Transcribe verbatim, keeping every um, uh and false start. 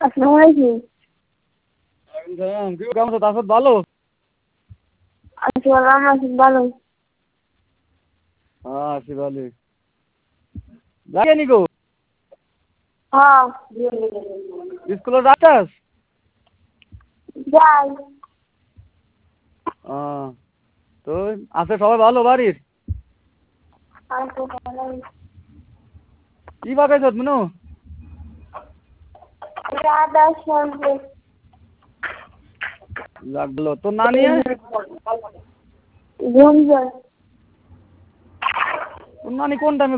আসসালামু আলাইকুম। কেমন আছো? তারপর ভালো? আছি ভালো, আছি ভালো। হ্যাঁ আছি ভালোই। যাইনি গো হ্যাঁ স্কুলে যাচ্ছাস? যাই। হ্যাঁ তো আছে সবাই ভালো বাড়ির? আছি ভালোই। কি পাকাইছ মিনু? রাধা শ্যামপুর। লাগলো তোর নানি? ঘুমছে। তোর নানি কোন টাইমে